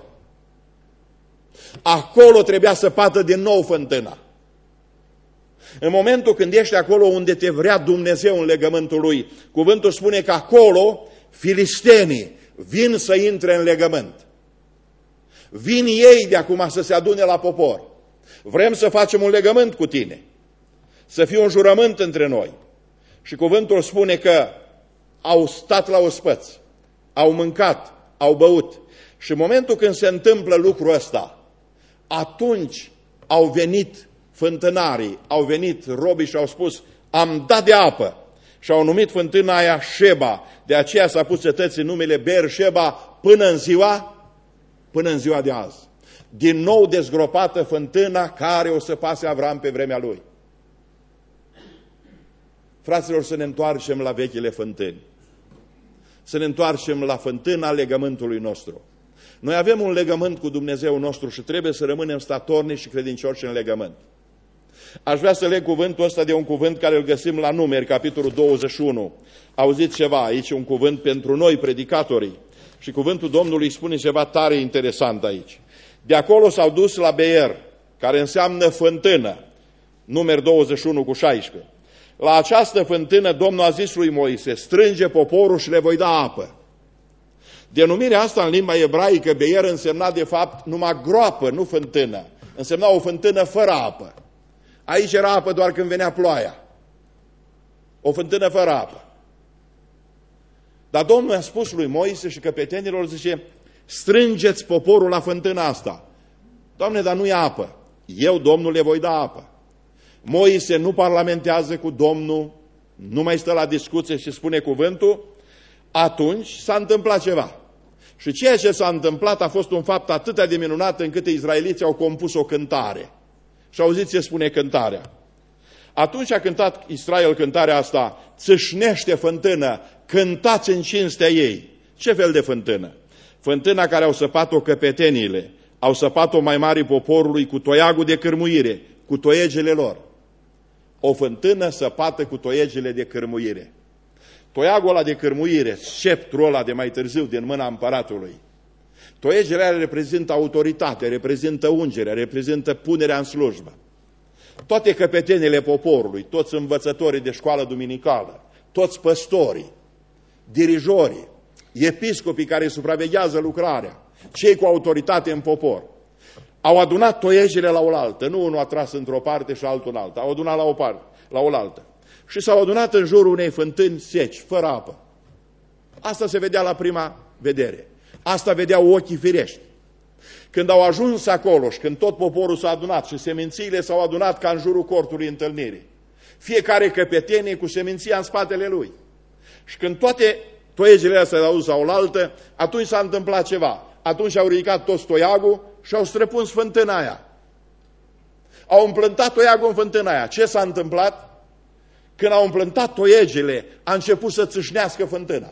Acolo trebuia să pată din nou fântâna. În momentul când ești acolo unde te vrea Dumnezeu în legământul Lui, cuvântul spune că acolo filistenii vin să intre în legământ. Vin ei de acum să se adune la popor. Vrem să facem un legământ cu tine, să fie un jurământ între noi. Și cuvântul spune că au stat la ospăț, au mâncat, au băut. Și în momentul când se întâmplă lucrul ăsta, atunci au venit fântânarii, au venit robii și au spus: am dat de apă. Și au numit fântâna aia Sheba. De aceea s-a pus cetății numele Beersheba până în ziua Până în ziua de azi. Din nou dezgropată fântâna care o să pase Avram pe vremea lui. Fraților, să ne întoarcem la vechile fântâni. Să ne întoarcem la fântâna legământului nostru. Noi avem un legământ cu Dumnezeu nostru și trebuie să rămânem statornici și credincioși în legământ. Aș vrea să leg cuvântul ăsta de un cuvânt care îl găsim la Numeri, capitolul douăzeci și unu. Auziți ceva, aici un cuvânt pentru noi, predicatorii. Și cuvântul Domnului spune ceva tare interesant aici. De acolo s-au dus la Beer, care înseamnă fântână. Numeri douăzeci și unu cu șaisprezece. La această fântână Domnul a zis lui Moise: strânge poporul și le voi da apă. Denumirea asta în limba ebraică, Beer, însemna de fapt numai groapă, nu fântână. Însemna o fântână fără apă. Aici era apă doar când venea ploaia. O fântână fără apă. Dar Domnul a spus lui Moise și căpetenilor, zice, strângeți poporul la fântâna asta. Doamne, dar nu e apă. Eu, Domnul, le voi da apă. Moise nu parlamentează cu Domnul, nu mai stă la discuție și spune cuvântul. Atunci s-a întâmplat ceva. Și ceea ce s-a întâmplat a fost un fapt atât de minunat încât izraeliții au compus o cântare. Și auziți ce spune cântarea. Atunci a cântat Israel cântarea asta, țâșnește fântână, cântați în cinstea ei. Ce fel de fântână? Fântâna care au săpat-o căpeteniile, au săpat-o mai mari poporului cu toiagul de cârmuire, cu toiegele lor. O fântână săpată cu toiegele de cârmuire. Toiagul ăla de cârmuire, sceptrul ăla de mai târziu din mâna împăratului. Toiegele alea reprezintă autoritate, reprezintă ungerea, reprezintă punerea în slujbă. Toate căpetenile poporului, toți învățătorii de școală duminicală, toți păstorii, dirijorii, episcopii care supraveghează lucrarea, cei cu autoritate în popor, au adunat toiegele la oaltă, nu unul a tras într-o parte și altul în alta, au adunat la o parte, la oaltă. Și s-au adunat în jurul unei fântâni seci, fără apă. Asta se vedea la prima vedere. Asta vedeau ochii firești. Când au ajuns acolo și când tot poporul s-a adunat și semințiile s-au adunat ca în jurul cortului întâlnirii, fiecare căpetenie cu seminția în spatele lui. Și când toate toiegele astea s-au dus la oaltă, atunci s-a întâmplat ceva. Atunci au ridicat toți toiagul și au străpuns fântâna aia. Au împlântat toiagul în fântâna aia. Ce s-a întâmplat? Când au împlântat toiegele, a început să țâșnească fântâna.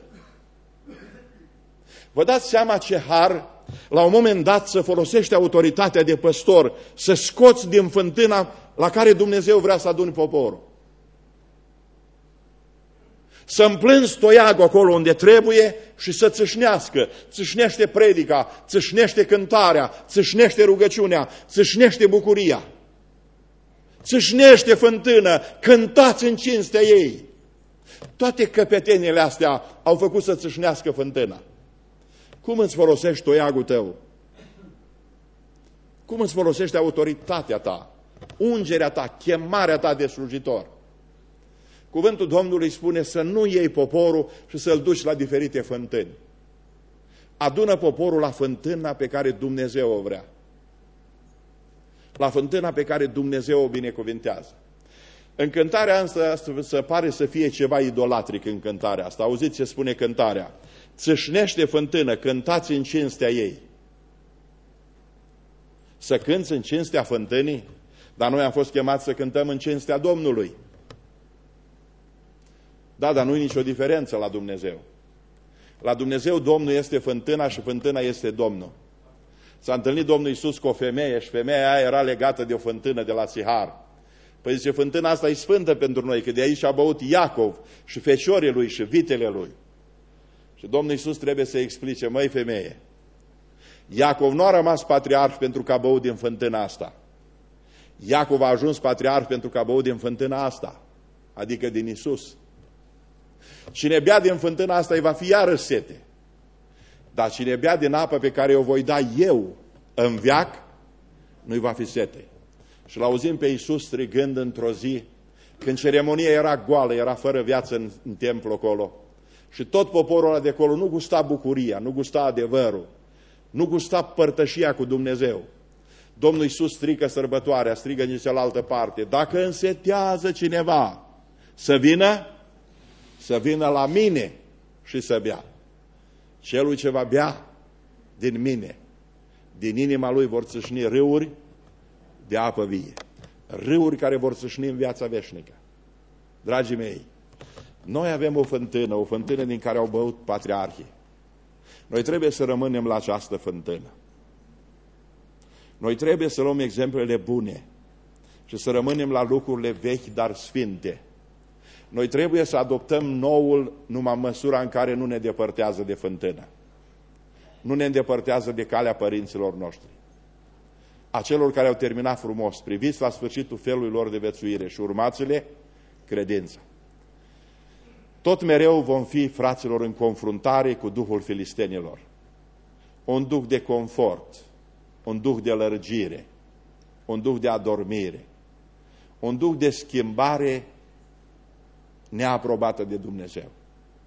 Vă dați seama ce har, la un moment dat, să folosești autoritatea de păstor, să scoți din fântâna la care Dumnezeu vrea să aduni poporul. Să împlânzi toiagul acolo unde trebuie și să țâșnească. Țâșnește predica, țâșnește cântarea, țâșnește rugăciunea, țâșnește bucuria. Țâșnește fântână, cântați în cinstea ei. Toate căpetenile astea au făcut să țâșnească fântâna. Cum îți folosești toiagul tău? Cum îți folosești autoritatea ta, ungerea ta, chemarea ta de slujitor? Cuvântul Domnului spune să nu iei poporul și să-l duci la diferite fântâni. Adună poporul la fântâna pe care Dumnezeu o vrea. La fântâna pe care Dumnezeu o binecuvintează. În cântarea asta se pare să fie ceva idolatric în cântarea asta. Auziți ce spune cântarea? Țâșnește fântână, cântați în cinstea ei. Să cânți în cinstea fântânii? Dar noi am fost chemați să cântăm în cinstea Domnului. Da, dar nu e nicio diferență la Dumnezeu. La Dumnezeu Domnul este fântâna și fântâna este Domnul. S-a întâlnit Domnul Iisus cu o femeie și femeia aia era legată de o fântână de la Sihar. Păi zice, fântâna asta e sfântă pentru noi, că de aici a băut Iacov și feciorii lui și vitele lui. Și Domnul Iisus trebuie să explice, măi femeie, Iacov nu a rămas patriarh pentru că a băut din fântâna asta. Iacov a ajuns patriarh pentru că a băut din fântâna asta, adică din Iisus. Cine bea din fântâna asta îi va fi iarăși sete. Dar cine bea din apă pe care o voi da eu în veac, nu-i va fi sete. Și l-auzim pe Iisus strigând într-o zi, când ceremonia era goală, era fără viață în, în templu acolo. Și tot poporul ăla de acolo nu gusta bucuria, nu gusta adevărul, nu gusta părtășia cu Dumnezeu. Domnul Iisus strică sărbătoarea, strigă în cealaltă parte, dacă însetează cineva să vină, să vină la mine și să bea. Celui ce va bea din mine, din inima lui vor țâșni râuri de apă vie. Râuri care vor țâșni în viața veșnică. Dragii mei, noi avem o fântână, o fântână din care au băut patriarhii. Noi trebuie să rămânem la această fântână. Noi trebuie să luăm exemplele bune și să rămânem la lucrurile vechi, dar sfinte. Noi trebuie să adoptăm noul numai în măsura în care nu ne depărtează de fântână. Nu ne îndepărtează de calea părinților noștri. A celor care au terminat frumos, priviți la sfârșitul felului lor de viețuire și urmați-le credința. Tot mereu vom fi, fraților, în confruntare cu duhul filistenilor. Un duh de confort, un duh de lărgire, un duh de adormire, un duh de schimbare neaprobată de Dumnezeu.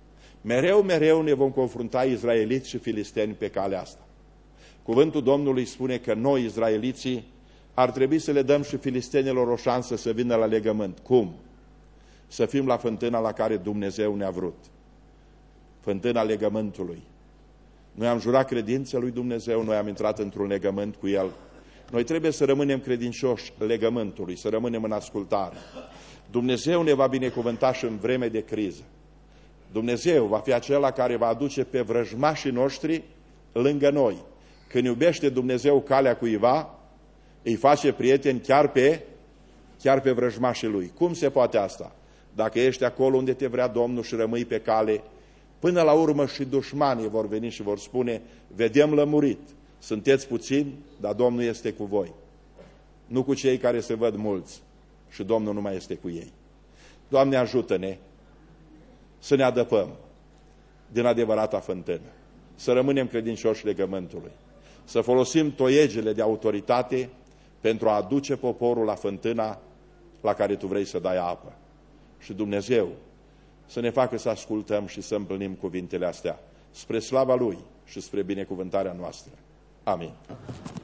Mereu, mereu ne vom confrunta izraeliți și filisteni pe calea asta. Cuvântul Domnului spune că noi, izraeliții, ar trebui să le dăm și filistenilor o șansă să vină la legământ. Cum? Să fim la fântâna la care Dumnezeu ne-a vrut. Fântâna legământului. Noi am jurat credință lui Dumnezeu, noi am intrat într-un legământ cu El. Noi trebuie să rămânem credincioși legământului, să rămânem în ascultare. Dumnezeu ne va binecuvânta și în vreme de criză. Dumnezeu va fi acela care va aduce pe vrăjmașii noștri lângă noi. Când iubește Dumnezeu calea cuiva, îi face prieteni chiar pe, chiar pe vrăjmașii lui. Cum se poate asta? Dacă ești acolo unde te vrea Domnul și rămâi pe cale, până la urmă și dușmanii vor veni și vor spune, vedem lămurit, sunteți puțini, dar Domnul este cu voi. Nu cu cei care se văd mulți și Domnul nu mai este cu ei. Doamne, ajută-ne să ne adăpăm din adevărata fântână, să rămânem credincioși legământului, să folosim toiegele de autoritate pentru a aduce poporul la fântâna la care Tu vrei să dai apă. Și Dumnezeu să ne facă să ascultăm și să împlinim cuvintele astea spre slava Lui și spre binecuvântarea noastră. Amin.